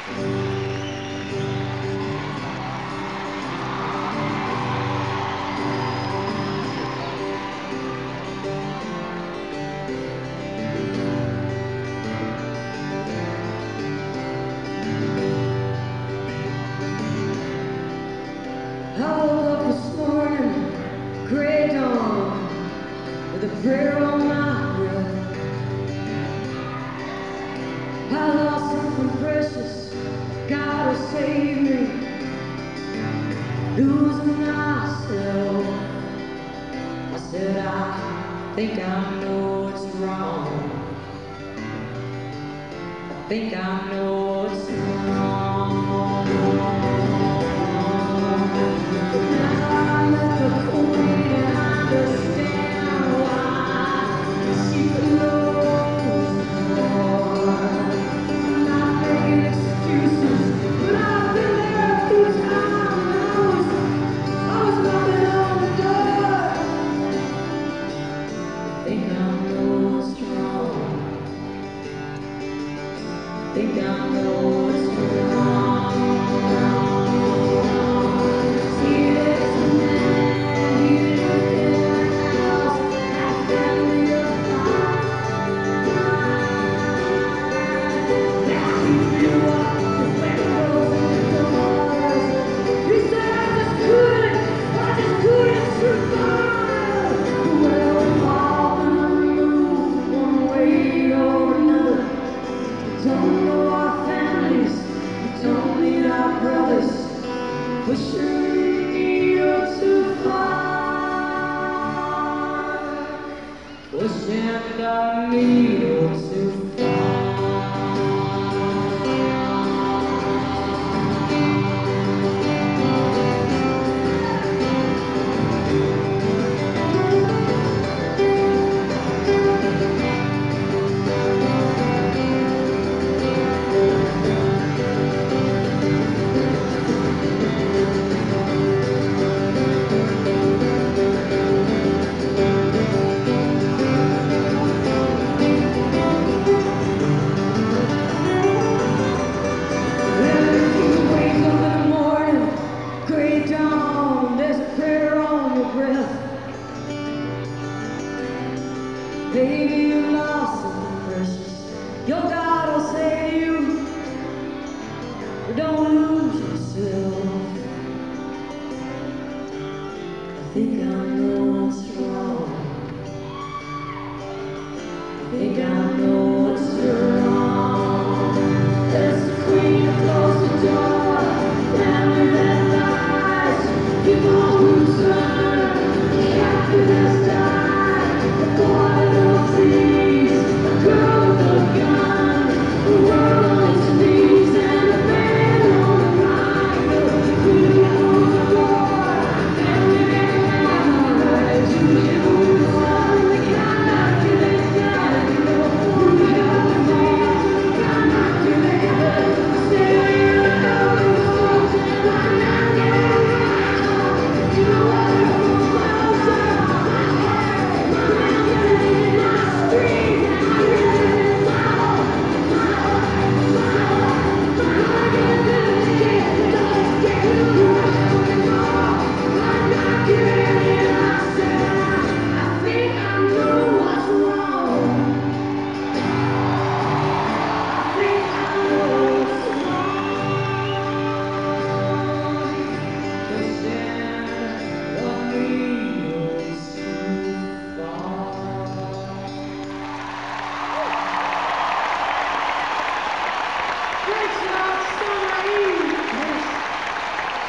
I woke up this morning, gray dawn, with a prayer on my breath. I lost something precious, God will save me, losing myself. I said, I think I know what's wrong. I think I know what's wrong. Think I know what's wrong. See, there's a man, he lived in my house, that family of five. Now he blew up the windows and the doors. He said, I just couldn't survive. Well, we've all been on the move one way or another. Don't know our families, don't need our brothers. Pushing the needle too far. Pushing the needle too far. Baby, you lost something precious. Your God will save you. But don't lose yourself. I think I know what's wrong. I think I know what's wrong. There's a queen who closed the door. Family that lies. People who turn. The captain has died. The boy that sees. The girl with a gun. The world on its knees. And the man on the line. The queen who closed the door. Family that lies. You know the sun. The kind that killing God. You know who you got the heart. The kind that killing God. Stay out of the world. Why not get around? You know what it was closer.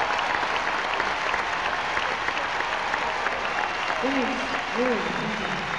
Thanks.